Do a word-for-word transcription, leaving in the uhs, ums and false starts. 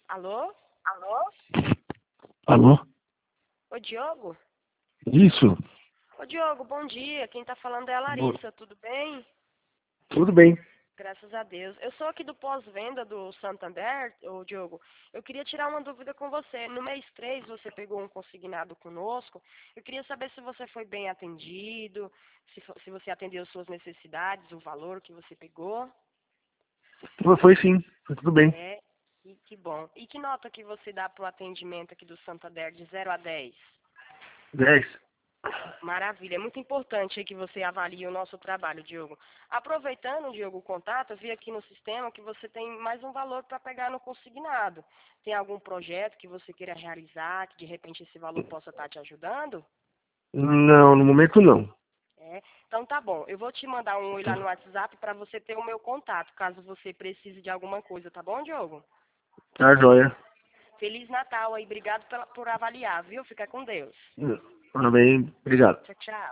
Alô? Alô? Ô, Diogo? Isso. Ô, Diogo, bom dia. Quem tá falando é a Bo- Larissa, tudo bem? Tudo bem. Graças a Deus. Eu sou aqui do pós-venda do Santander, ô Diogo. Eu queria tirar uma dúvida com você. No mês três você pegou um consignado conosco. Eu queria saber se você foi bem atendido, se, fo- se você atendeu suas necessidades, o valor que você pegou. Foi foi sim. Foi tudo bem. É, e que bom. E que nota que você dá pro atendimento aqui do Santander de zero a dez? Dez. Maravilha, é muito importante aí que você avalie o nosso trabalho, Diogo. Aproveitando, Diogo, o contato, eu vi aqui no sistema que você tem mais um valor para pegar no consignado. Tem algum projeto que você queira realizar, que de repente esse valor possa estar te ajudando? Não, no momento não. É, então tá bom, eu vou te mandar um oi lá no WhatsApp para você ter o meu contato, caso você precise de alguma coisa, tá bom, Diogo? Tá joia. Feliz Natal aí, obrigado pela- por avaliar, viu? Fica com Deus. Tudo bem. Obrigado. Tchau, tchau.